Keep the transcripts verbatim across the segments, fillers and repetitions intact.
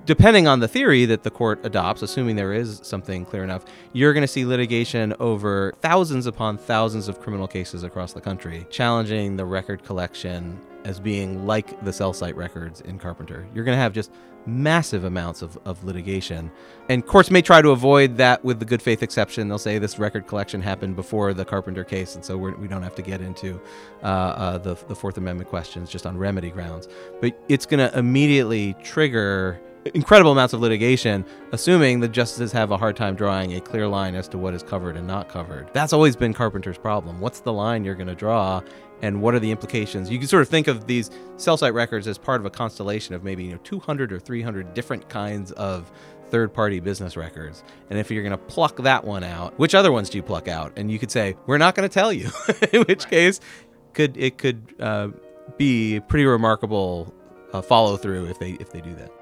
depending on the theory that the court adopts, assuming there is something clear enough, you're going to see litigation over thousands upon thousands of criminal cases across the country, challenging the record collection as being like the cell site records in Carpenter. You're going to have just massive amounts of, of litigation. And courts may try to avoid that with the good faith exception. They'll say this record collection happened before the Carpenter case, and so we're, we don't have to get into uh, uh, the, the Fourth Amendment questions just on remedy grounds. But it's going to immediately trigger incredible amounts of litigation, assuming the justices have a hard time drawing a clear line as to what is covered and not covered. That's always been Carpenter's problem. What's the line you're going to draw, and what are the implications? You can sort of think of these cell site records as part of a constellation of maybe, you know, two hundred or three hundred different kinds of third-party business records. And if you're going to pluck that one out, which other ones do you pluck out? And you could say, we're not going to tell you, in which right. case could it could uh, be pretty remarkable uh, follow-through if they if they do that.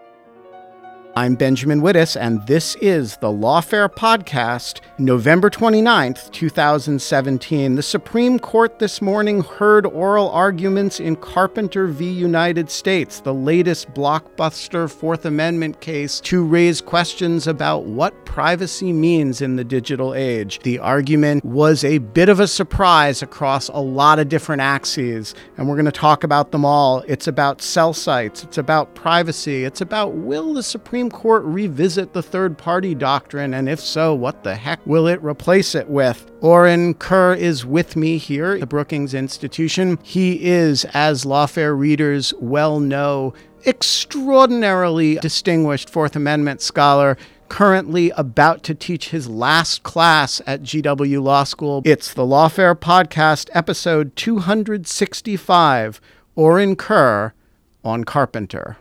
I'm Benjamin Wittes, and this is the Lawfare Podcast, November twenty-ninth, twenty seventeen. The Supreme Court this morning heard oral arguments in Carpenter v. United States, the latest blockbuster Fourth Amendment case to raise questions about what privacy means in the digital age. The argument was a bit of a surprise across a lot of different axes, and we're going to talk about them all. It's about cell sites, it's about privacy, it's about will the Supreme Court revisit the third-party doctrine, and if so, what the heck will it replace it with? Oren Kerr is with me here at the Brookings Institution. He is, as Lawfare readers well know, extraordinarily distinguished Fourth Amendment scholar, currently about to teach his last class at G W Law School. It's the Lawfare Podcast, episode two sixty-five, Oren Kerr on Carpenter.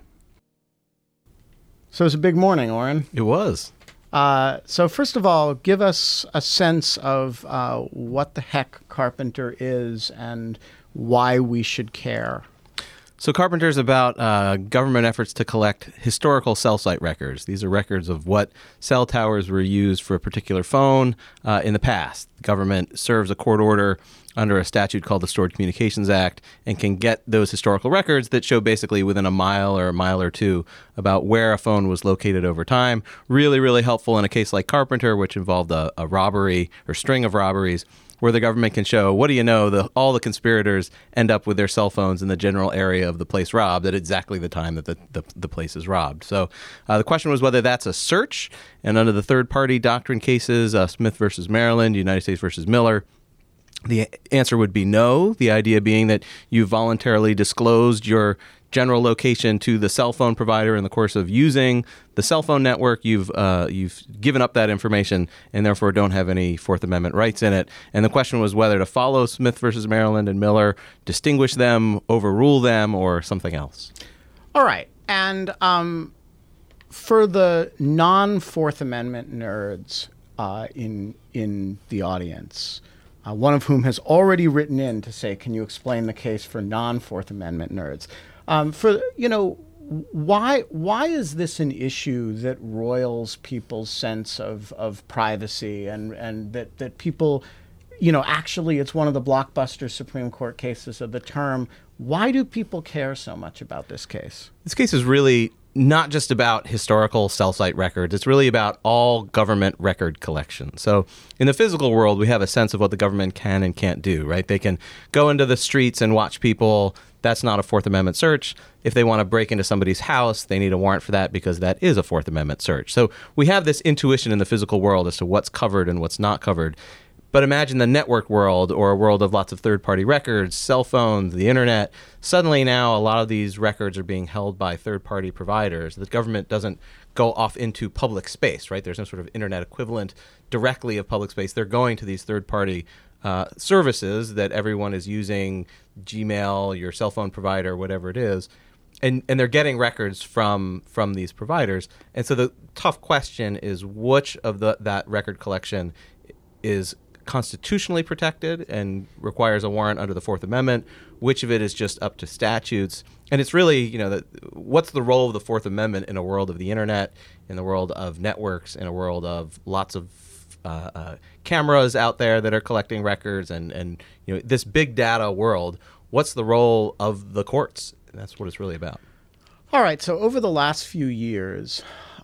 So it's a big morning, Oren. It was. Uh, so first of all, give us a sense of uh, what the heck Carpenter is and why we should care. So Carpenter is about uh, government efforts to collect historical cell site records. These are records of what cell towers were used for a particular phone uh, in the past. The government serves a court order under a statute called the Stored Communications Act and can get those historical records that show basically within a mile or a mile or two about where a phone was located over time. Really, really helpful in a case like Carpenter, which involved a, a robbery or string of robberies, where the government can show, what do you know, the, all the conspirators end up with their cell phones in the general area of the place robbed at exactly the time that the, the, the place is robbed. So uh, the question was whether that's a search, and under the third-party doctrine cases, uh, Smith versus Maryland, United States versus Miller, the answer would be no, the idea being that you voluntarily disclosed your general location to the cell phone provider in the course of using the cell phone network. You've uh, you've given up that information and therefore don't have any Fourth Amendment rights in it. And the question was whether to follow Smith versus Maryland and Miller, distinguish them, overrule them, or something else. All right. And um, for the non-Fourth Amendment nerds uh, in in the audience, Uh, one of whom has already written in to say, can you explain the case for non-Fourth Amendment nerds? Um, for, you know, why why is this an issue that roils people's sense of, of privacy and, and that, that people, you know, actually it's one of the blockbuster Supreme Court cases of the term. Why do people care so much about this case? This case is really not just about historical cell site records. It's really about all government record collection. So in the physical world, we have a sense of what the government can and can't do, right? They can go into the streets and watch people. That's not a Fourth Amendment search. If they want to break into somebody's house, they need a warrant for that because that is a Fourth Amendment search. So we have this intuition in the physical world as to what's covered and what's not covered. But imagine the network world, or a world of lots of third-party records, cell phones, the internet. Suddenly now a lot of these records are being held by third-party providers. The government doesn't go off into public space, right? There's no sort of internet equivalent directly of public space. They're going to these third-party uh, services that everyone is using, Gmail, your cell phone provider, whatever it is. And and they're getting records from from these providers. And so the tough question is which of the that record collection is constitutionally protected and requires a warrant under the Fourth Amendment, which of it is just up to statutes. And it's really, you know, the, what's the role of the Fourth Amendment in a world of the internet, in the world of networks, in a world of lots of uh, uh, cameras out there that are collecting records and, and, you know, this big data world. What's the role of the courts? And that's what it's really about. All right. So over the last few years,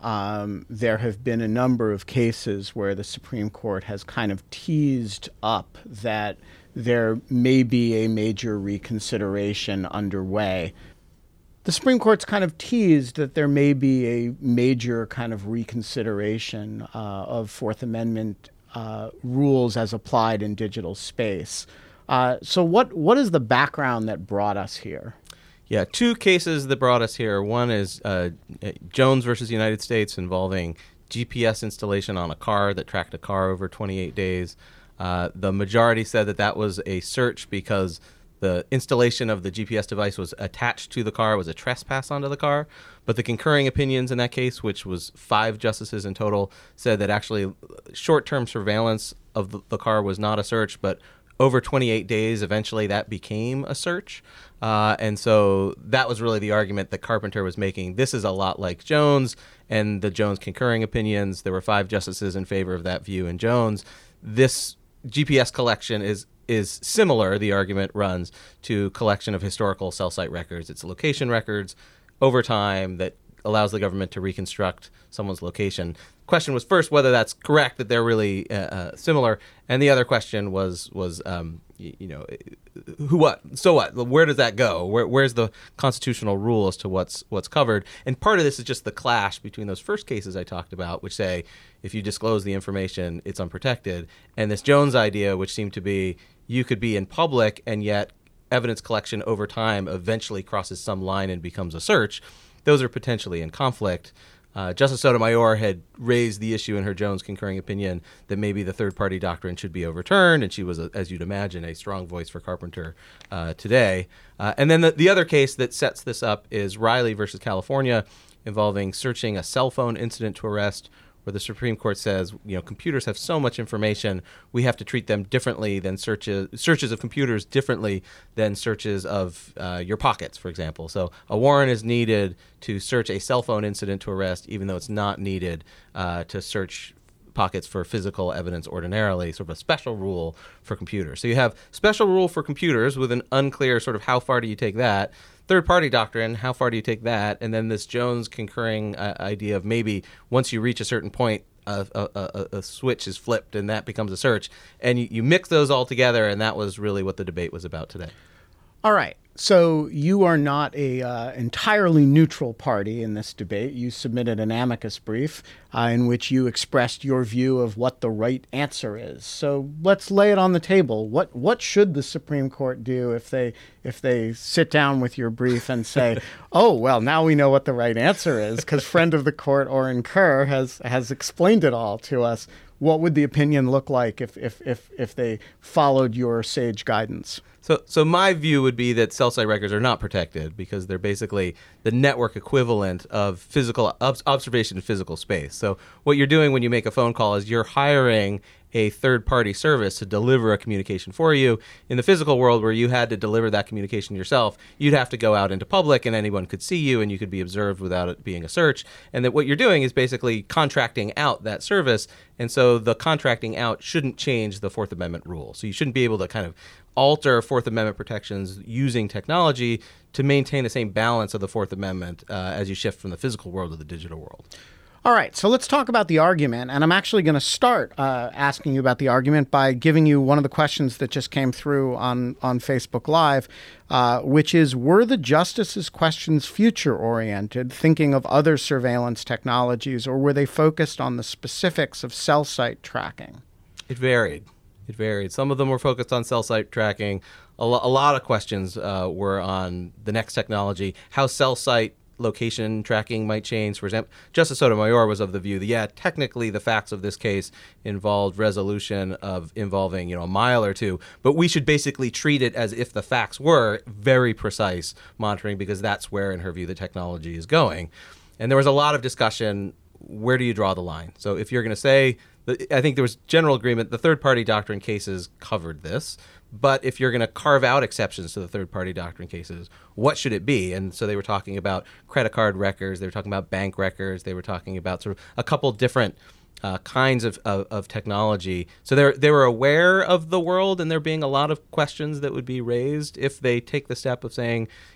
um, there have been a number of cases where the Supreme Court has kind of teased up that there may be a major reconsideration underway. The Supreme Court's kind of teased that there may be a major kind of reconsideration uh, of Fourth Amendment uh, rules as applied in digital space. Uh, so what what is the background that brought us here? Yeah, two cases that brought us here. One is uh, Jones versus United States involving G P S installation on a car that tracked a car over twenty-eight days. Uh, the majority said that that was a search because the installation of the G P S device was attached to the car, was a trespass onto the car. But the concurring opinions in that case, which was five justices in total, said that actually short-term surveillance of the, the car was not a search, but over twenty-eight days, eventually that became a search. Uh, and so that was really the argument that Carpenter was making. This is a lot like Jones and the Jones concurring opinions. There were five justices in favor of that view in Jones. This G P S collection is is similar, the argument runs, to collection of historical cell site records. It's location records over time that allows the government to reconstruct someone's location. The question was first whether that's correct, that they're really uh, uh, similar, and the other question was was um, you, you know who what so what where does that go? Where, where's the constitutional rule as to what's what's covered? And part of this is just the clash between those first cases I talked about, which say if you disclose the information, it's unprotected, and this Jones idea, which seemed to be you could be in public and yet evidence collection over time eventually crosses some line and becomes a search. Those are potentially in conflict. Uh, Justice Sotomayor had raised the issue in her Jones concurring opinion that maybe the third-party doctrine should be overturned, and she was, a, as you'd imagine, a strong voice for Carpenter uh, today. Uh, and then the, the other case that sets this up is Riley versus California, involving searching a cell phone incident to arrest, where the Supreme Court says, you know, computers have so much information, we have to treat them differently than searches searches of computers differently than searches of uh, your pockets, for example. So a warrant is needed to search a cell phone incident to arrest, even though it's not needed uh, to search pockets for physical evidence ordinarily, sort of a special rule for computers. So you have special rule for computers with an unclear sort of how far do you take that. Third-party doctrine, how far do you take that? And then this Jones concurring uh, idea of maybe once you reach a certain point, a, a, a, a switch is flipped and that becomes a search. And you, you mix those all together, and that was really what the debate was about today. All right. So you are not a uh, entirely neutral party in this debate. You submitted an amicus brief uh, in which you expressed your view of what the right answer is. So let's lay it on the table. What what should the Supreme Court do if they if they sit down with your brief and say, "Oh, well, now we know what the right answer is because friend of the court Oren Kerr has has explained it all to us." What would the opinion look like if if if if they followed your sage guidance? So, so my view would be that cell site records are not protected because they're basically the network equivalent of physical ob- observation in physical space. So what you're doing when you make a phone call is you're hiring a third-party service to deliver a communication for you. In the physical world where you had to deliver that communication yourself, you'd have to go out into public and anyone could see you and you could be observed without it being a search. And that what you're doing is basically contracting out that service. And so the contracting out shouldn't change the Fourth Amendment rule. So you shouldn't be able to kind of alter Fourth Amendment protections using technology to maintain the same balance of the Fourth Amendment uh, as you shift from the physical world to the digital world. All right, so let's talk about the argument, and I'm actually going to start uh, asking you about the argument by giving you one of the questions that just came through on, on Facebook Live, uh, which is, were the justices' questions future-oriented, thinking of other surveillance technologies, or were they focused on the specifics of cell site tracking? It varied. It varied. Some of them were focused on cell site tracking. A, lo- a lot of questions uh, were on the next technology, how cell site location tracking might change. For example, Justice Sotomayor was of the view that, yeah, technically the facts of this case involved resolution of involving, you know, a mile or two, but we should basically treat it as if the facts were very precise monitoring because that's where, in her view, the technology is going. And there was a lot of discussion, where do you draw the line? So if you're going to say, I think there was general agreement, the third-party doctrine cases covered this, but if you're going to carve out exceptions to the third-party doctrine cases, what should it be? And so they were talking about credit card records, they were talking about bank records, they were talking about sort of a couple different uh, kinds of, of, of technology. So they they were aware of the world, and there being a lot of questions that would be raised if they take the step of saying,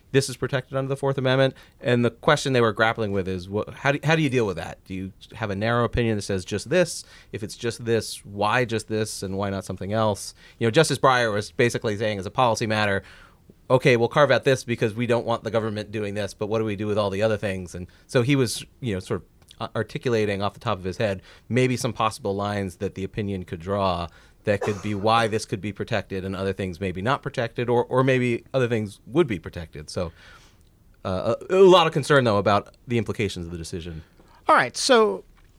this is protected under the Fourth Amendment. And the question they were grappling with is, what, how, do, how do you deal with that? Do you have a narrow opinion that says just this? If it's just this, why just this, and why not something else? You know, Justice Breyer was basically saying, as a policy matter, okay, we'll carve out this because we don't want the government doing this, but what do we do with all the other things? And so he was, you know, sort of articulating off the top of his head maybe some possible lines that the opinion could draw that could be why this could be protected and other things maybe not protected, or, or maybe other things would be protected. So uh, a, a lot of concern, though, about the implications of the decision. All right. So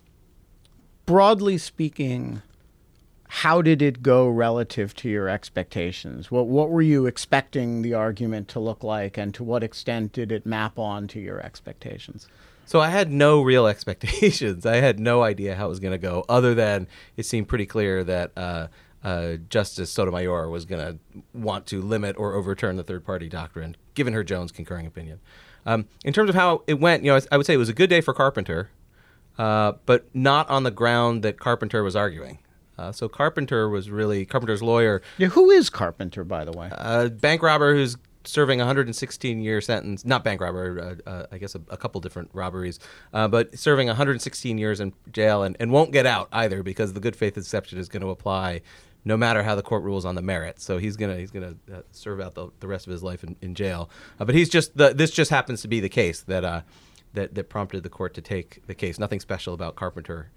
broadly speaking, how did it go relative to your expectations? What what were you expecting the argument to look like, and to what extent did it map on to your expectations? So I had no real expectations. I had no idea how it was going to go, other than it seemed pretty clear that uh, uh, Justice Sotomayor was going to want to limit or overturn the third-party doctrine, given her Jones concurring opinion. Um, in terms of how it went, you know, I would say it was a good day for Carpenter, uh, but not on the ground that Carpenter was arguing. Uh, so Carpenter was really, Carpenter's lawyer. Yeah, who is Carpenter, by the way? A bank robber who's serving a one hundred sixteen year sentence, not bank robber, uh, uh, I guess a, a couple different robberies, uh, but serving one hundred sixteen years in jail and, and won't get out either, because the good faith exception is going to apply no matter how the court rules on the merits. So he's gonna he's gonna uh, serve out the, the rest of his life in, in jail. Uh, but he's just the, this just happens to be the case that uh, that that prompted the court to take the case. Nothing special about Carpenter.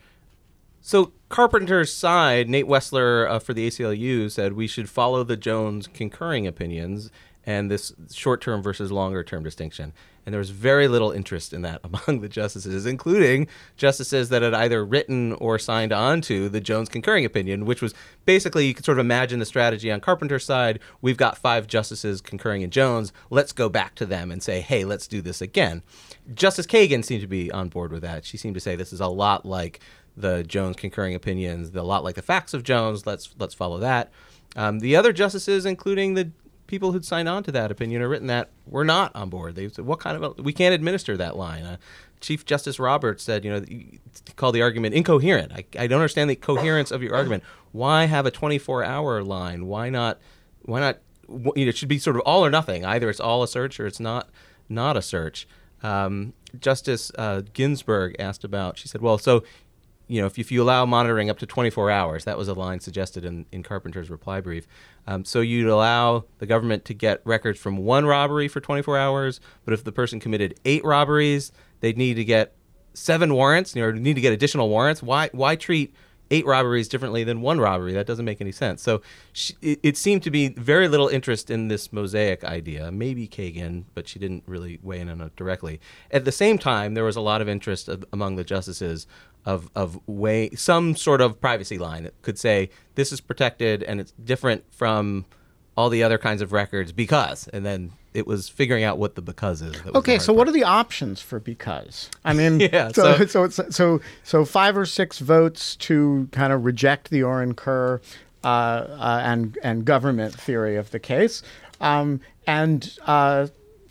So Carpenter's side, Nate Wessler uh, for the A C L U, said we should follow the Jones concurring opinions and this short-term versus longer-term distinction. And there was very little interest in that among the justices, including justices that had either written or signed on to the Jones concurring opinion, which was basically, you could sort of imagine the strategy on Carpenter's side. We've got five justices concurring in Jones. Let's go back to them and say, hey, let's do this again. Justice Kagan seemed to be on board with that. She seemed to say this is a lot like the Jones concurring opinions, a lot like the facts of Jones. Let's let's follow that. Um, the other justices, including the people who'd signed on to that opinion or written that, were not on board. They said, what kind of, a, we can't administer that line. Uh, Chief Justice Roberts said, you know, you call the argument incoherent. I, I don't understand the coherence of your argument. Why have a twenty-four hour line? Why not, why not, you know, it should be sort of all or nothing. Either it's all a search or it's not, not a search. Um, Justice uh, Ginsburg asked about, she said, well, so, you know, if, if you allow monitoring up to twenty-four hours, that was a line suggested in, in Carpenter's reply brief. Um, so you'd allow the government to get records from one robbery for twenty-four hours, but if the person committed eight robberies, they'd need to get seven warrants, you know, need to get additional warrants. Why why treat eight robberies differently than one robbery? That doesn't make any sense. So she, it, it seemed to be very little interest in this mosaic idea. Maybe Kagan, but she didn't really weigh in on it directly. At the same time, there was a lot of interest of, among the justices of of way some sort of privacy line that could say this is protected and it's different from all the other kinds of records because, and then it was figuring out what the because is. Okay, so part. What are the options for because? I mean, yeah, so so so, it's, so so five or six votes to kind of reject the Oren Kerr uh, uh, and and government theory of the case, um, and. Uh,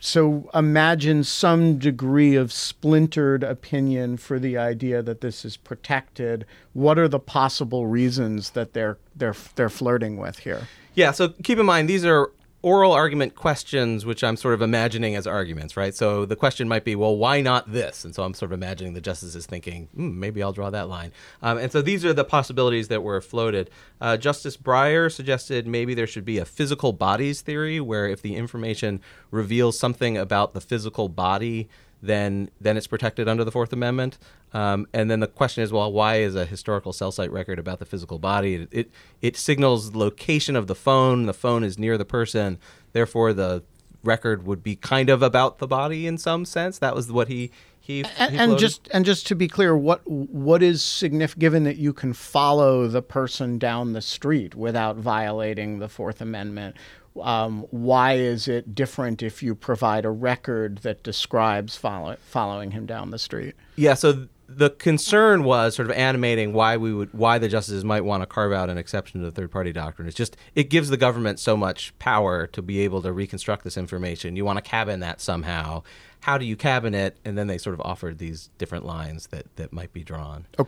So imagine some degree of splintered opinion for the idea that this is protected. What are the possible reasons that they're they're they're flirting with here? Yeah, so keep in mind these are oral argument questions, which I'm sort of imagining as arguments, right? So the question might be, well, why not this? And so I'm sort of imagining the justices thinking, hmm, maybe I'll draw that line. Um, and so these are the possibilities that were floated. Uh, Justice Breyer suggested maybe there should be a physical bodies theory, where if the information reveals something about the physical body, then then it's protected under the Fourth Amendment. Um, and then the question is, well, why is a historical cell site record about the physical body? It, it it signals location of the phone. The phone is near the person. Therefore, the record would be kind of about the body in some sense. That was what he he. And, he and just and just to be clear, what what is significant, given that you can follow the person down the street without violating the Fourth Amendment? Um, why is it different if you provide a record that describes follow, following him down the street? Yeah, so the concern was sort of animating why we would, why the justices might want to carve out an exception to the third-party doctrine. It's just, it gives the government so much power to be able to reconstruct this information. You want to cabin that somehow. How do you cabin it? And then they sort of offered these different lines that, that might be drawn. Okay.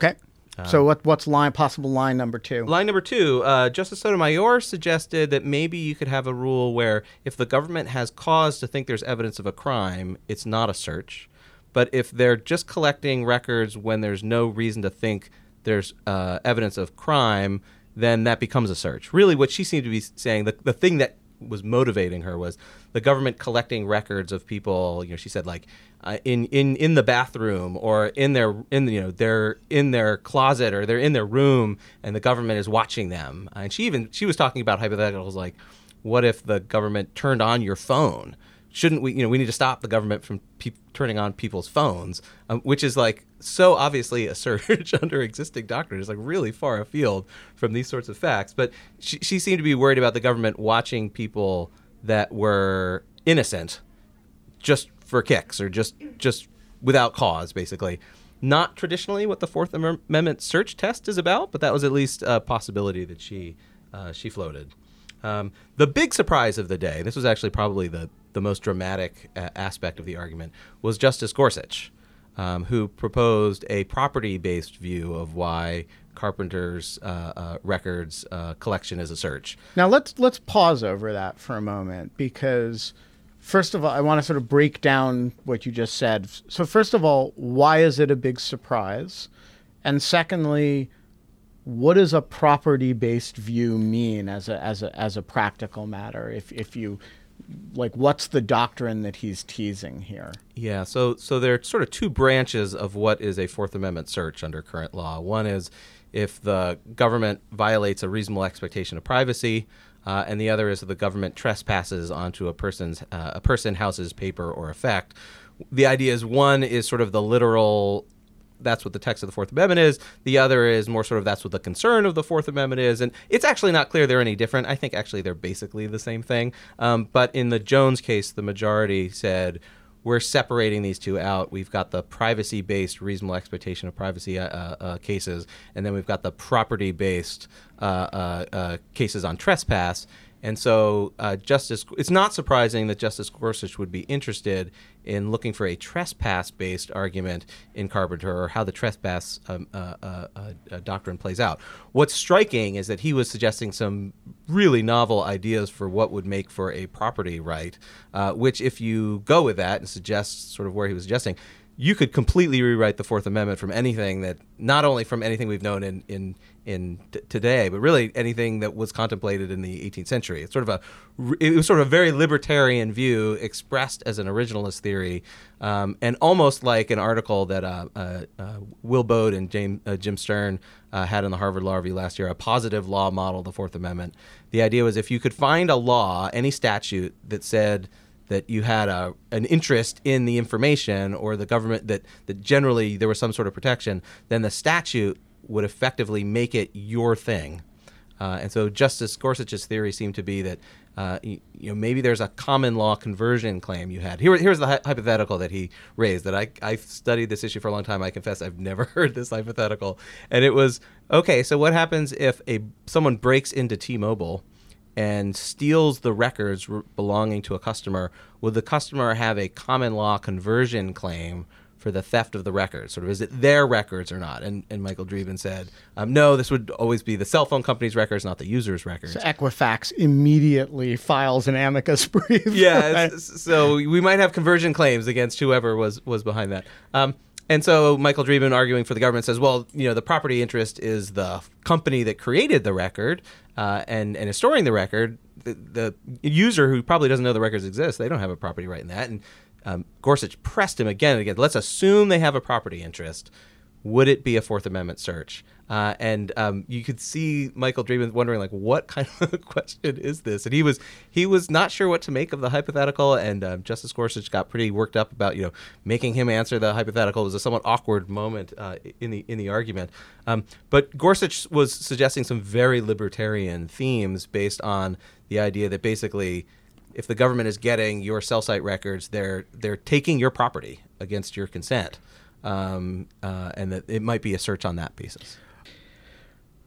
Um, so what what's line possible line number two? Line number two, uh, Justice Sotomayor suggested that maybe you could have a rule where if the government has cause to think there's evidence of a crime, it's not a search. But if they're just collecting records when there's no reason to think there's uh, evidence of crime, then that becomes a search. Really, what she seemed to be saying, the, the thing that was motivating her was the government collecting records of people. You know, she said like uh, in in in the bathroom or in their in you know they're in their closet or they're in their room and the government is watching them. And she even she was talking about hypotheticals like, what if the government turned on your phone? Shouldn't we, you know, we need to stop the government from pe- turning on people's phones, um, which is like so obviously a search under existing doctrine. It's like really far afield from these sorts of facts. But she, she seemed to be worried about the government watching people that were innocent just for kicks or just just without cause, basically. Not traditionally what the Fourth Amendment search test is about, but that was at least a possibility that she uh, she floated. Um, the big surprise of the day, this was actually probably the, the most dramatic uh, aspect of the argument, was Justice Gorsuch, um, who proposed a property-based view of why Carpenter's uh, uh, records uh, collection is a search. Now let's let's pause over that for a moment, because first of all, I want to sort of break down what you just said. So first of all, why is it a big surprise? And secondly, what does a property-based view mean as a as a as a practical matter? If if you like, what's the doctrine that he's teasing here? Yeah, so so there are sort of two branches of what is a Fourth Amendment search under current law. One is if the government violates a reasonable expectation of privacy, uh, and the other is if the government trespasses onto a person's uh, a person, house's paper or effect. The idea is one is sort of the literal. That's what the text of the Fourth Amendment is. The other is more sort of that's what the concern of the Fourth Amendment is. And it's actually not clear they're any different. I think actually they're basically the same thing. Um, but in the Jones case, the majority said, we're separating these two out. We've got the privacy-based reasonable expectation of privacy uh, uh, cases, and then we've got the property-based uh, uh, uh, cases on trespass. And so uh, Justice, it's not surprising that Justice Gorsuch would be interested in looking for a trespass-based argument in Carpenter, or how the trespass um, uh, uh, uh, doctrine plays out. What's striking is that he was suggesting some really novel ideas for what would make for a property right, uh, which if you go with that and suggest sort of where he was suggesting, you could completely rewrite the Fourth Amendment from anything that, not only from anything we've known in in in t- today, but really anything that was contemplated in the eighteenth century. It's sort of a, it was sort of a very libertarian view expressed as an originalist theory, um, and almost like an article that uh, uh, uh, Will Bode and James, uh, Jim Stern uh, had in the Harvard Law Review last year, a positive law model of the Fourth Amendment. The idea was if you could find a law, any statute that said that you had a an interest in the information, or the government that, that generally there was some sort of protection, then the statute would effectively make it your thing. Uh, and so Justice Gorsuch's theory seemed to be that uh, you, you know maybe there's a common law conversion claim you had. Here, here's the hy- hypothetical that he raised that I I've studied this issue for a long time. I confess I've never heard this hypothetical. And it was, okay, so what happens if a someone breaks into T-Mobile and steals the records r- belonging to a customer? Would the customer have a common law conversion claim for the theft of the records? Sort of, is it their records or not? And and Michael Dreeben said, um, no, this would always be the cell phone company's records, not the user's records. So Equifax immediately files an amicus brief. Yeah, right? So we might have conversion claims against whoever was, was behind that. Um, And so Michael Dreeben, arguing for the government, says, well, you know, the property interest is the company that created the record uh, and, and is storing the record. The, the user who probably doesn't know the records exist, they don't have a property right in that. And um, Gorsuch pressed him again and again. Let's assume they have a property interest. Would it be a Fourth Amendment search? Uh, and um, you could see Michael Dreeben wondering, like, what kind of question is this? And he was he was not sure what to make of the hypothetical. And uh, Justice Gorsuch got pretty worked up about, you know, making him answer the hypothetical. It was a somewhat awkward moment uh, in the in the argument. Um, but Gorsuch was suggesting some very libertarian themes based on the idea that basically, if the government is getting your cell site records, they're they're taking your property against your consent. Um, uh, and that it might be a search on that basis.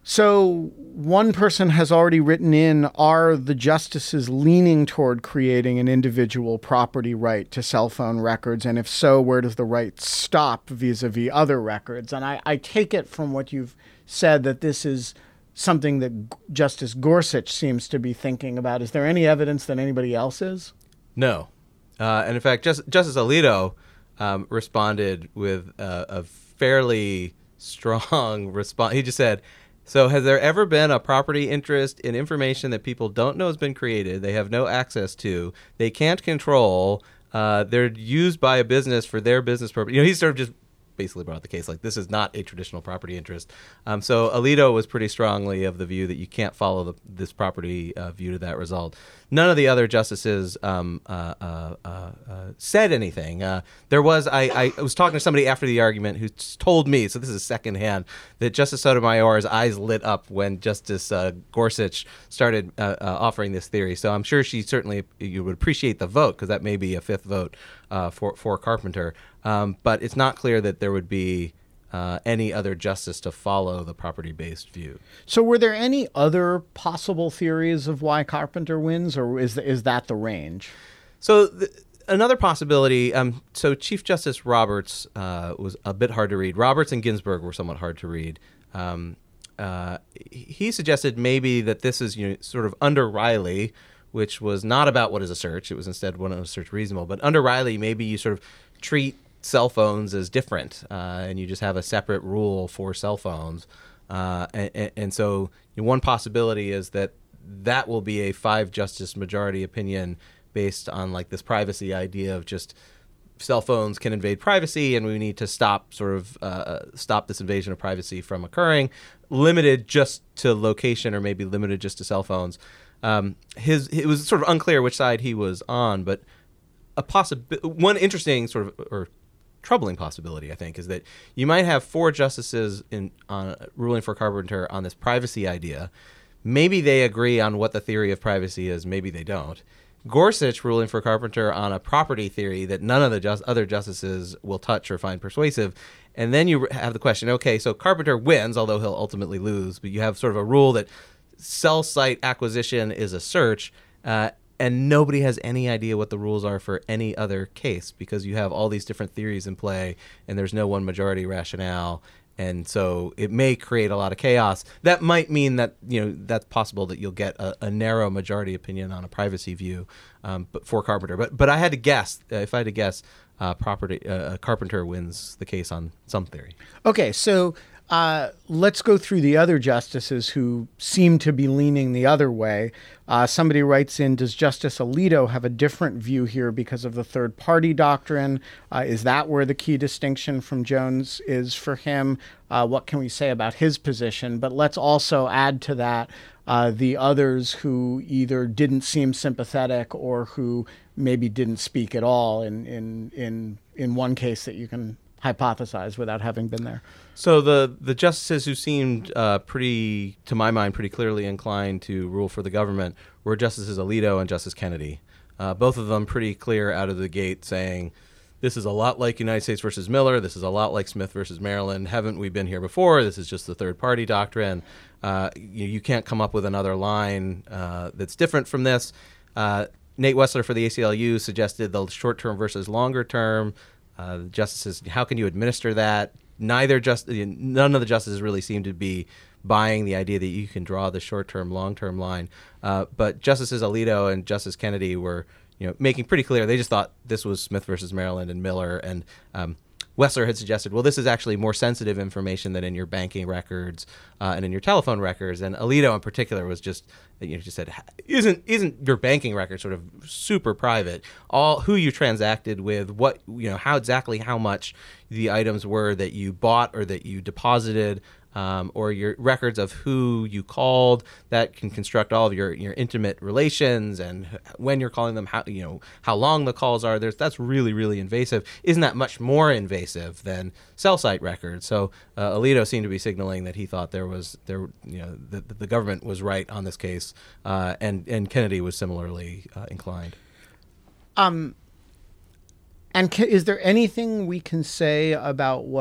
So one person has already written in, are the justices leaning toward creating an individual property right to cell phone records? And if so, where does the right stop vis-a-vis other records? And I, I take it from what you've said that this is something that Justice Gorsuch seems to be thinking about. Is there any evidence that anybody else is? No. Uh, and in fact, Just, Justice Alito um, responded with a, a fairly strong response. He just said, so has there ever been a property interest in information that people don't know has been created, they have no access to, they can't control, uh, they're used by a business for their business purpose? You know, he sort of just basically brought the case like this is not a traditional property interest. Um, so Alito was pretty strongly of the view that you can't follow the, this property uh, view to that result. None of the other justices um, uh, uh, uh, uh, said anything. Uh, there was, I, I was talking to somebody after the argument who told me, so this is secondhand, that Justice Sotomayor's eyes lit up when Justice uh, Gorsuch started uh, uh, offering this theory. So I'm sure she certainly, you would appreciate the vote, because that may be a fifth vote uh, for, for Carpenter. Um, but it's not clear that there would be uh, any other justice to follow the property-based view. So were there any other possible theories of why Carpenter wins, or is, the, is that the range? So th- another possibility, um, so Chief Justice Roberts uh, was a bit hard to read. Roberts and Ginsburg were somewhat hard to read. Um, uh, he suggested maybe that this is, you know, sort of under Riley, which was not about what is a search. It was instead what is a search reasonable. But under Riley, maybe you sort of treat cell phones as different, uh, and you just have a separate rule for cell phones. Uh, and, and so you know, one possibility is that that will be a five-justice majority opinion based on like this privacy idea of just cell phones can invade privacy, and we need to stop sort of uh, stop this invasion of privacy from occurring, limited just to location or maybe limited just to cell phones. Um, his it was sort of unclear which side he was on, but a possib- one interesting sort of or troubling possibility, I think, is that you might have four justices in on ruling for Carpenter on this privacy idea. Maybe they agree on what the theory of privacy is. Maybe they don't. Gorsuch ruling for Carpenter on a property theory that none of the just, other justices will touch or find persuasive. And then you have the question, okay, so Carpenter wins, although he'll ultimately lose, but you have sort of a rule that cell site acquisition is a search, uh, and nobody has any idea what the rules are for any other case because you have all these different theories in play and there's no one majority rationale. And so it may create a lot of chaos. That might mean that, you know, that's possible that you'll get a, a narrow majority opinion on a privacy view um, but for Carpenter. But but I had to guess, uh, if I had to guess, uh, property uh, Carpenter wins the case on some theory. Okay, so Uh, let's go through the other justices who seem to be leaning the other way. Uh, somebody writes in, does Justice Alito have a different view here because of the third party doctrine? Uh, is that where the key distinction from Jones is for him? Uh, what can we say about his position? But let's also add to that uh, the others who either didn't seem sympathetic or who maybe didn't speak at all in, in, in, in one case that you can hypothesize without having been there. So the the justices who seemed uh, pretty, to my mind, pretty clearly inclined to rule for the government were Justices Alito and Justice Kennedy. Uh, both of them pretty clear out of the gate saying, this is a lot like United States versus Miller. This is a lot like Smith versus Maryland. Haven't we been here before? This is just the third party doctrine. Uh, you, you can't come up with another line uh, that's different from this. Uh, Nate Wessler for the A C L U suggested the short term versus longer term. Uh, the justices, how can you administer that? Neither just none of the justices really seem to be buying the idea that you can draw the short-term, long-term line. Uh, but Justices Alito and Justice Kennedy were, you know, making pretty clear they just thought this was Smith versus Maryland and Miller. And um, Wessler had suggested, well, this is actually more sensitive information than in your banking records uh, and in your telephone records. And Alito in particular was just, you know, just said, isn't isn't your banking record sort of super private? All who you transacted with, what, you know, how exactly how much the items were that you bought or that you deposited, um, or your records of who you called, that can construct all of your, your intimate relations and when you're calling them, how, you know, how long the calls are. There's that's really, really invasive. Isn't that much more invasive than cell site records? So uh, Alito seemed to be signaling that he thought there was there, you know, that the government was right on this case, uh, and and Kennedy was similarly uh, inclined. Um. And ca- is there anything we can say about what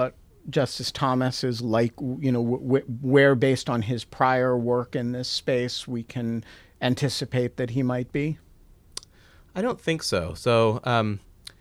Justice Thomas is like, you know, w- where based on his prior work in this space we can anticipate that he might be? I don't think so. So um,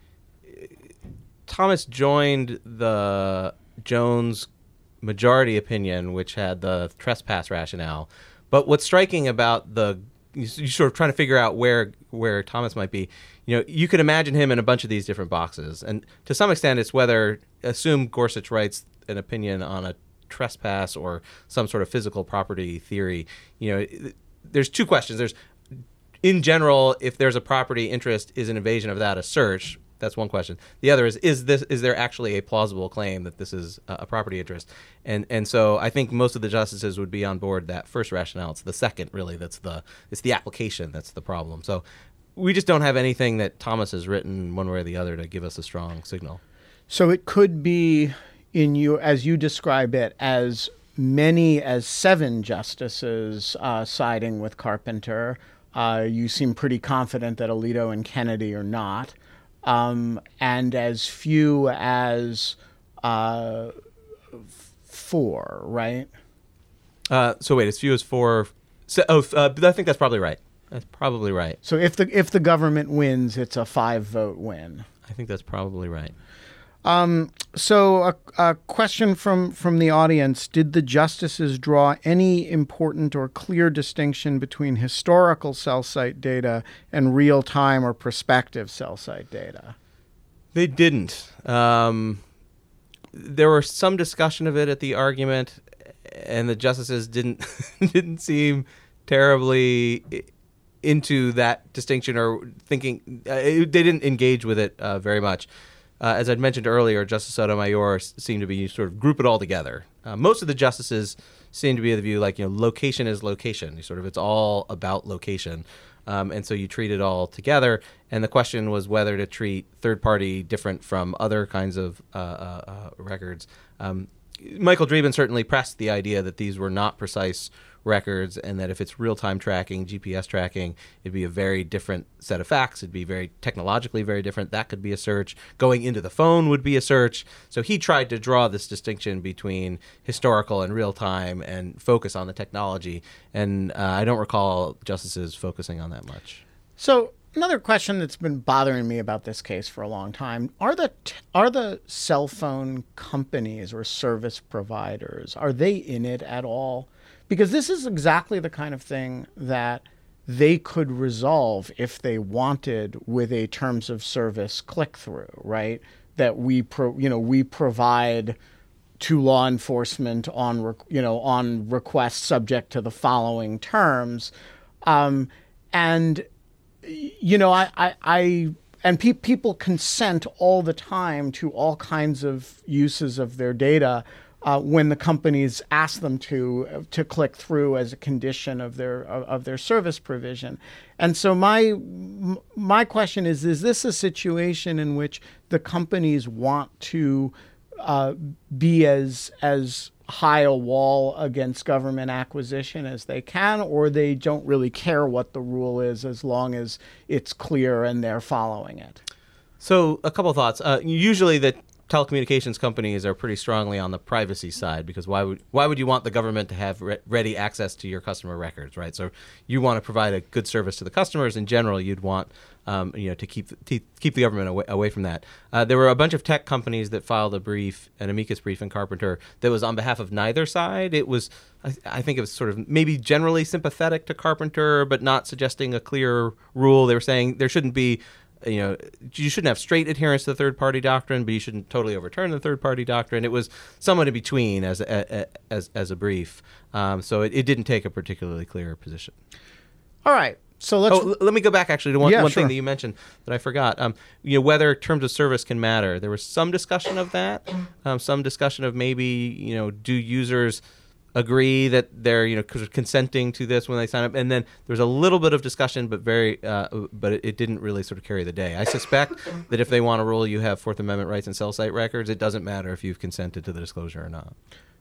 Thomas joined the Jones majority opinion, which had the trespass rationale. But what's striking about the you sort of trying to figure out where where Thomas might be. You know, you could imagine him in a bunch of these different boxes, and to some extent, it's whether assume Gorsuch writes an opinion on a trespass or some sort of physical property theory. You know, there's two questions. There's, in general, if there's a property interest, is an invasion of that a search? That's one question. The other is, is this is there actually a plausible claim that this is a property interest? And and so I think most of the justices would be on board that first rationale. It's the second, really, that's the it's the application that's the problem. So we just don't have anything that Thomas has written one way or the other to give us a strong signal. So it could be, in you as you describe it, as many as seven justices uh, siding with Carpenter. Uh, you seem pretty confident that Alito and Kennedy are not. Um, and as few as uh, four, right? Uh, so wait, as few as four. So, oh, uh, I think that's probably right. That's probably right. So if the if the government wins, it's a five vote win. I think that's probably right. Um, so a, a question from, from the audience: did the justices draw any important or clear distinction between historical cell site data and real-time or prospective cell site data? They didn't. Um, there was some discussion of it at the argument, and the justices didn't didn't seem terribly into that distinction or thinking. Uh, they didn't engage with it uh, very much. Uh, as I'd mentioned earlier, Justice Sotomayor seemed to be sort of group it all together. Uh, most of the justices seem to be of the view like, you know, location is location. You sort of, it's all about location. Um, and so you treat it all together. And the question was whether to treat third party different from other kinds of uh, uh, uh, records. Um, Michael Dreeben certainly pressed the idea that these were not precise records, and that if it's real-time tracking, G P S tracking, it'd be a very different set of facts. It'd be very technologically very different. That could be a search. Going into the phone would be a search. So he tried to draw this distinction between historical and real-time and focus on the technology. And uh, I don't recall justices focusing on that much. So another question that's been bothering me about this case for a long time, are the t- are the cell phone companies or service providers, are they in it at all? Because this is exactly the kind of thing that they could resolve if they wanted with a terms of service click-through, right? That we, pro, you know, we provide to law enforcement on, re- you know, on request subject to the following terms, um, and you know, I, I, I and pe- people consent all the time to all kinds of uses of their data. Uh, when the companies ask them to to click through as a condition of their of, of their service provision. And so my my question is: is this a situation in which the companies want to uh, be as as high a wall against government acquisition as they can, or they don't really care what the rule is as long as it's clear and they're following it? So a couple of thoughts. Uh, usually the telecommunications companies are pretty strongly on the privacy side, because why would why would you want the government to have re- ready access to your customer records, right? So you want to provide a good service to the customers. In general, you'd want um, you know to keep to keep the government away, away from that. Uh, there were a bunch of tech companies that filed a brief, an amicus brief in Carpenter, that was on behalf of neither side. It was, I, I think, it was sort of maybe generally sympathetic to Carpenter, but not suggesting a clear rule. They were saying there shouldn't be. You know, you shouldn't have straight adherence to the third-party doctrine, but you shouldn't totally overturn the third-party doctrine. It was somewhat in between as a, as as a brief, um, so it, it didn't take a particularly clear position. All right, so let's. Oh, l- let me go back actually to one, yeah, one sure. thing that you mentioned that I forgot. Um, you know, whether terms of service can matter. There was some discussion of that. Um, some discussion of maybe you know, do users agree that they're you know consenting to this when they sign up, and then there's a little bit of discussion, but very uh, but it, it didn't really sort of carry the day. I suspect that if they want to rule you have Fourth Amendment rights in cell site records, it doesn't matter if you've consented to the disclosure or not.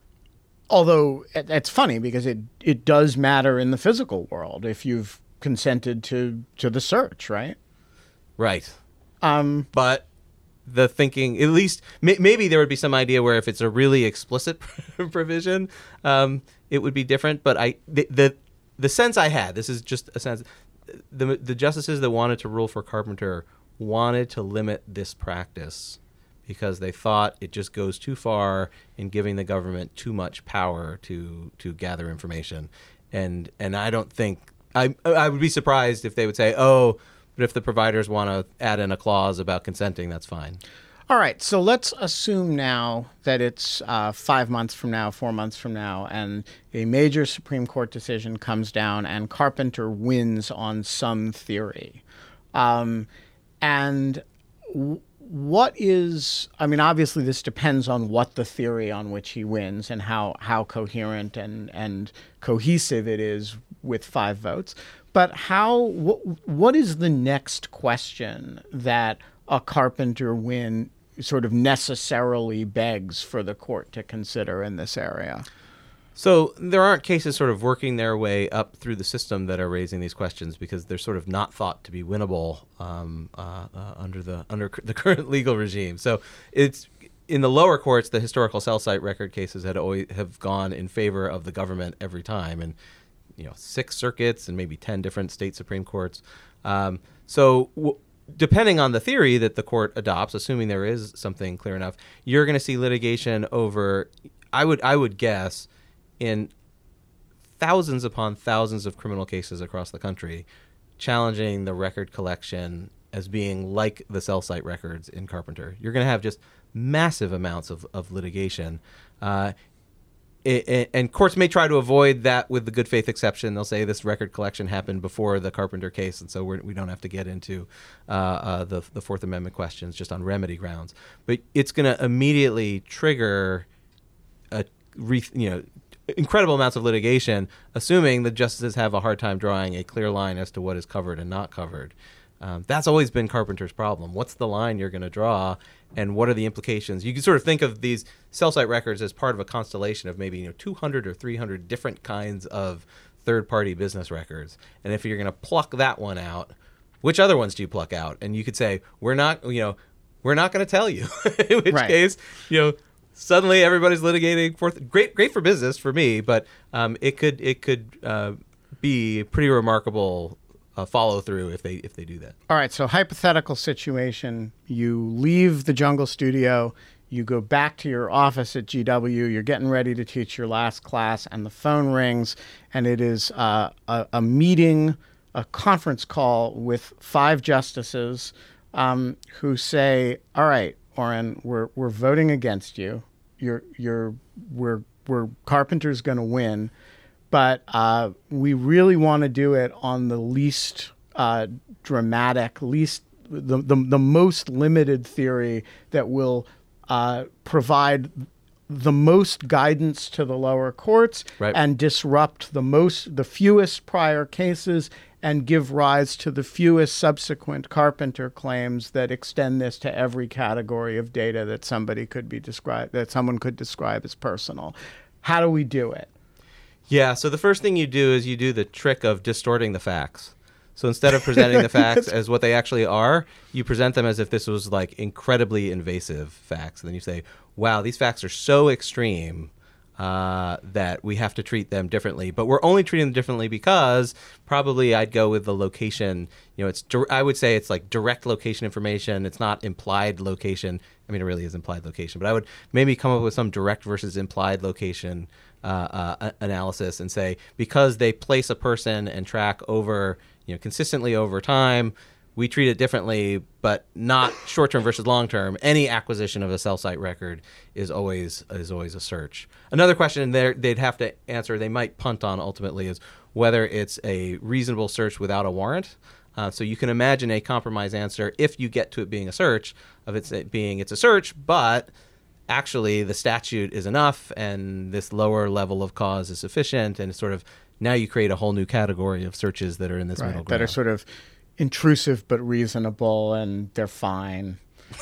Although it's funny because it it does matter in the physical world if you've consented to to the search, right? Right. Um, but the thinking, at least may, maybe there would be some idea where if it's a really explicit provision, um, it would be different. But I the, the the sense I had, this is just a sense, the the justices that wanted to rule for Carpenter wanted to limit this practice because they thought it just goes too far in giving the government too much power to to gather information. And and I don't think I I would be surprised if they would say, oh, but if the providers want to add in a clause about consenting, that's fine. All right, so let's assume now that it's uh, five months from now, four months from now, and a major Supreme Court decision comes down and Carpenter wins on some theory. Um, and w- what is, I mean, obviously this depends on what the theory on which he wins and how, how coherent and, and cohesive it is with five votes. But how, wh- what is the next question that a Carpenter win sort of necessarily begs for the court to consider in this area? So there aren't cases sort of working their way up through the system that are raising these questions because they're sort of not thought to be winnable um, uh, uh, under the under c- the current legal regime. So it's in the lower courts, the historical cell site record cases had always have gone in favor of the government every time, and you know six circuits and maybe ten different state Supreme Courts. Um, so. W- Depending on the theory that the court adopts, assuming there is something clear enough, you're going to see litigation over, I would I would guess, in thousands upon thousands of criminal cases across the country, challenging the record collection as being like the cell site records in Carpenter. You're going to have just massive amounts of, of litigation. Uh, It, it, and courts may try to avoid that with the good faith exception. They'll say this record collection happened before the Carpenter case, and so we're, we don't have to get into uh, uh, the, the Fourth Amendment questions just on remedy grounds. But it's going to immediately trigger a re, you know incredible amounts of litigation, assuming the justices have a hard time drawing a clear line as to what is covered and not covered. Um, that's always been Carpenter's problem. What's the line you're going to draw, and what are the implications? You can sort of think of these cell site records as part of a constellation of maybe you know two hundred or three hundred different kinds of third-party business records. And if you're going to pluck that one out, which other ones do you pluck out? And you could say, we're not, you know, we're not going to tell you. In which right. case, you know, suddenly everybody's litigating. For th- great, great for business for me, but um, it could it could uh, be pretty remarkable. Uh, follow through if they if they do that. All right, so hypothetical situation, you leave the Jungle Studio, you go back to your office at G W, you're getting ready to teach your last class, and the phone rings, and it is uh, a, a meeting, a conference call with five justices um, who say, all right, Oren, we're we're voting against you. You're you're we're we're Carpenter's going to win. But uh, we really want to do it on the least uh, dramatic, least the, the the most limited theory that will uh, provide the most guidance to the lower courts right. and disrupt the most, the fewest prior cases and give rise to the fewest subsequent Carpenter claims that extend this to every category of data that somebody could be described, that someone could describe as personal. How do we do it? Yeah, so the first thing you do is you do the trick of distorting the facts. So instead of presenting the facts as what they actually are, you present them as if this was like incredibly invasive facts. And then you say, wow, these facts are so extreme uh, that we have to treat them differently. But we're only treating them differently because probably I'd go with the location. You know, it's I would say it's like direct location information. It's not implied location. I mean, it really is implied location. But I would maybe come up with some direct versus implied location Uh, uh, analysis and say because they place a person and track over, you know, consistently over time, we treat it differently, but not short-term versus long-term. Any acquisition of a cell site record is always is always a search. Another question there they'd have to answer, they might punt on ultimately, is whether it's a reasonable search without a warrant. Uh, so you can imagine a compromise answer if you get to it being a search of it being it's a search, but actually the statute is enough and this lower level of cause is sufficient, and it's sort of now you create a whole new category of searches that are in this right, middle ground. That are sort of intrusive but reasonable and they're fine.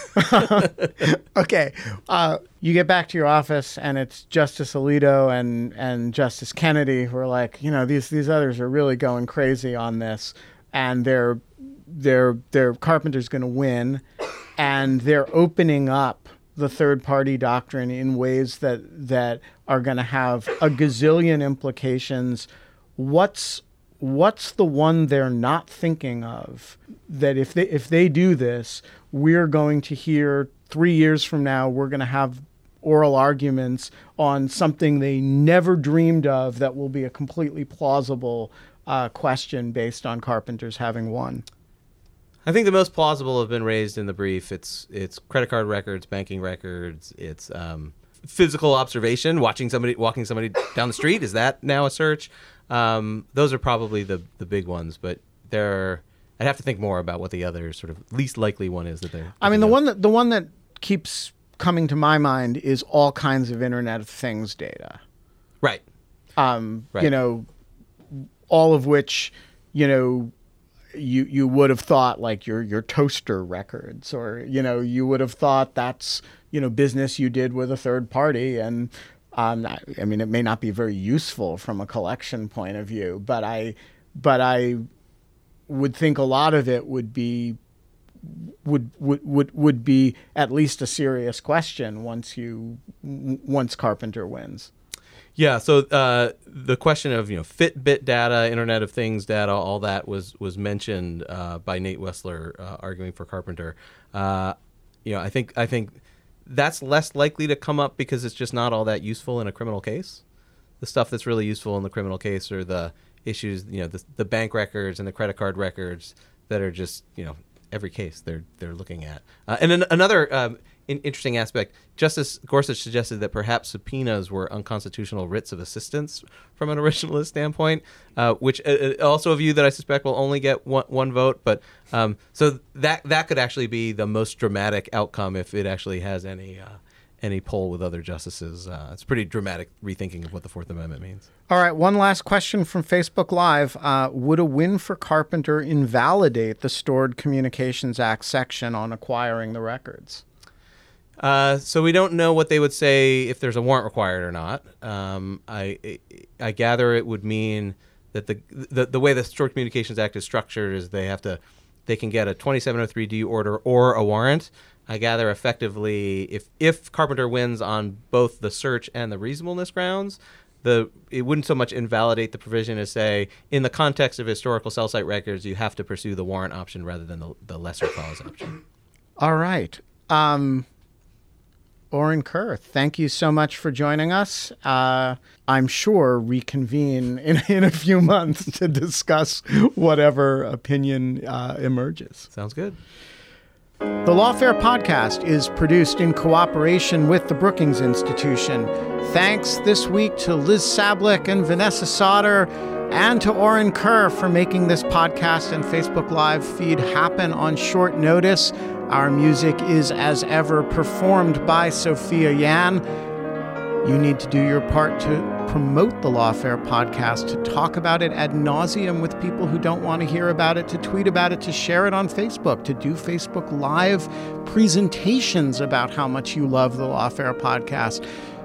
Okay, uh, you get back to your office and it's Justice Alito and, and Justice Kennedy who are like, you know, these these others are really going crazy on this, and they're they're they're Carpenter's going to win. and they're opening up the third-party doctrine in ways that that are going to have a gazillion implications. What's what's the one they're not thinking of that if they if they do this, we're going to hear three years from now, we're going to have oral arguments on something they never dreamed of that will be a completely plausible uh, question based on Carpenter's having won? I think the most plausible have been raised in the brief. It's it's credit card records, banking records. It's um, physical observation, watching somebody walking somebody down the street. Is that now a search? Um, those are probably the the big ones, but there. I'd have to think more about what the other sort of least likely one is that they're. I mean, the one that the one that keeps coming to my mind is all kinds of Internet of Things data. Right. Um, right. You know, all of which, you know, you you would have thought like your your toaster records, or you know, you would have thought that's you know business you did with a third party, and um, I, I mean, it may not be very useful from a collection point of view, but I but I would think a lot of it would be. Would, would would would be at least a serious question once you once Carpenter wins. Yeah. So uh, the question of you know Fitbit data, Internet of Things data, all that was was mentioned uh, by Nate Wessler uh, arguing for Carpenter. Uh, you know, I think I think that's less likely to come up because it's just not all that useful in a criminal case. The stuff that's really useful in the criminal case are the issues, you know, the, the bank records and the credit card records that are just you know. Every case they're they're looking at. Uh, and an, another um, in, interesting aspect, Justice Gorsuch suggested that perhaps subpoenas were unconstitutional writs of assistance from an originalist standpoint, uh, which uh, also a view that I suspect will only get one, one vote. But um, so that that could actually be the most dramatic outcome if it actually has any uh, any poll with other justices. Uh, it's pretty dramatic rethinking of what the Fourth Amendment means. All right, one last question from Facebook Live. Uh, would a win for Carpenter invalidate the Stored Communications Act section on acquiring the records? Uh, so we don't know what they would say if there's a warrant required or not. Um, I I gather it would mean that the, the the way the Stored Communications Act is structured is they have to they can get a twenty-seven oh three D order or a warrant. I gather effectively if if Carpenter wins on both the search and the reasonableness grounds, the it wouldn't so much invalidate the provision as say in the context of historical cell site records you have to pursue the warrant option rather than the, the lesser cause option. All right. Um, Oren Kerr, thank you so much for joining us. Uh, I'm sure reconvene in, in a few months to discuss whatever opinion uh, emerges. Sounds good. The Lawfare podcast is produced in cooperation with the Brookings Institution. Thanks this week to Liz Sablick and Vanessa Sauter, and to Oren Kerr for making this podcast and Facebook Live feed happen on short notice. Our music is, as ever, performed by Sophia Yan. You need to do your part to promote the Lawfare podcast, to talk about it ad nauseum with people who don't want to hear about it, to tweet about it, to share it on Facebook, to do Facebook Live presentations about how much you love the Lawfare podcast.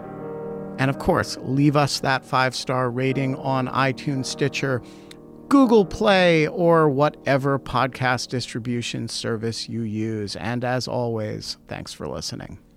And of course, leave us that five-star rating on iTunes, Stitcher, Google Play, or whatever podcast distribution service you use. And as always, thanks for listening.